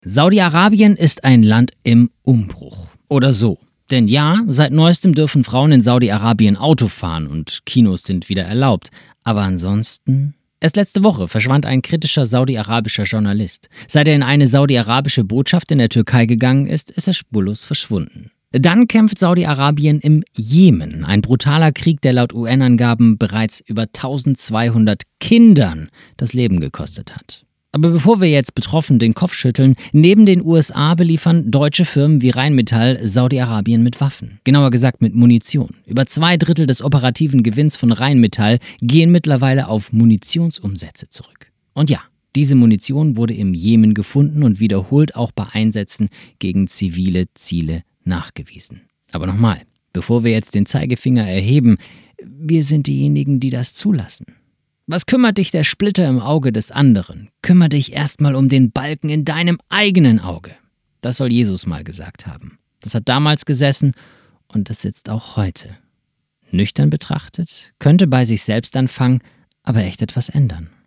Saudi-Arabien ist ein Land im Umbruch. Oder so. Denn ja, seit neuestem dürfen Frauen in Saudi-Arabien Auto fahren und Kinos sind wieder erlaubt. Aber ansonsten... Erst letzte Woche verschwand ein kritischer saudi-arabischer Journalist. Seit er in eine saudi-arabische Botschaft in der Türkei gegangen ist, ist er spurlos verschwunden. Dann kämpft Saudi-Arabien im Jemen. Ein brutaler Krieg, der laut UN-Angaben bereits über 1200 Kindern das Leben gekostet hat. Aber bevor wir jetzt betroffen den Kopf schütteln, neben den USA beliefern deutsche Firmen wie Rheinmetall Saudi-Arabien mit Waffen. Genauer gesagt mit Munition. Über 2/3 des operativen Gewinns von Rheinmetall gehen mittlerweile auf Munitionsumsätze zurück. Und ja, diese Munition wurde im Jemen gefunden und wiederholt auch bei Einsätzen gegen zivile Ziele nachgewiesen. Aber nochmal, bevor wir jetzt den Zeigefinger erheben, wir sind diejenigen, die das zulassen. Was kümmert dich der Splitter im Auge des anderen? Kümmere dich erstmal um den Balken in deinem eigenen Auge. Das soll Jesus mal gesagt haben. Das hat damals gesessen und das sitzt auch heute. Nüchtern betrachtet, könnte bei sich selbst anfangen, aber echt etwas ändern.